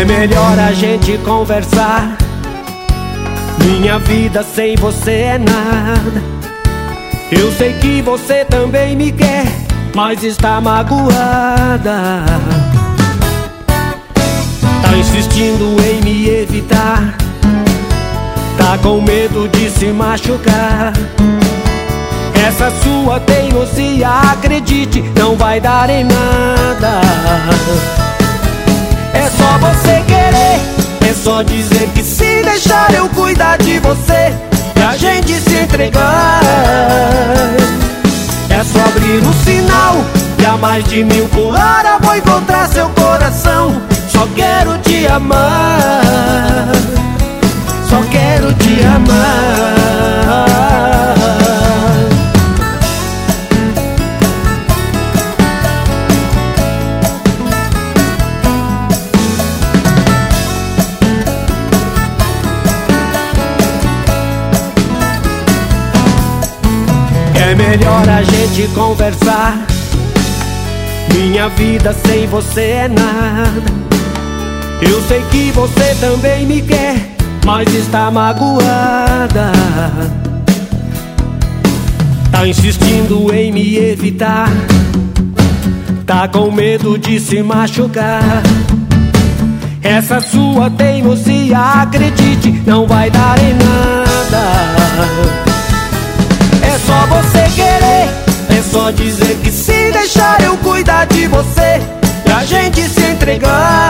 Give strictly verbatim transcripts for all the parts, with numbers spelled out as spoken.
É melhor a gente conversar. Minha vida sem você é nada. Eu sei que você também me quer, mas está magoada. Tá insistindo em me evitar, tá com medo de se machucar. Essa sua teimosia, acredite, não vai dar em nada. É só você querer, é só dizer que se deixar eu cuidar de você e a gente se entregar. É só abrir um sinal e a mais de mil por hora vou encontrar seu coração. Só quero te amar, só quero te amar. É melhor a gente conversar. Minha vida sem você é nada. Eu sei que você também me quer, mas está magoada. Tá insistindo em me evitar, tá com medo de se machucar. Essa sua teimosia, acredite, não vai dar em nada. É só você querer, é só dizer que se deixar eu cuidar de você e a gente se entregar.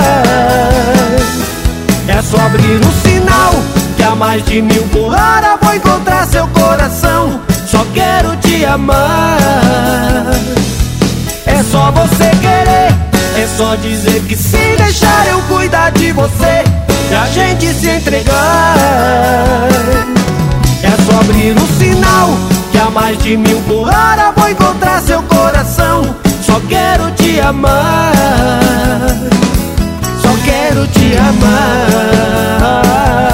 É só abrir um sinal que a mais de mil por hora vou encontrar seu coração. Só quero te amar. É só você querer, é só dizer que se deixar eu cuidar de você e a gente se entregar. É só abrir um sinal que a mais de mil por hora vou encontrar seu coração. Só quero te amar, só quero te amar.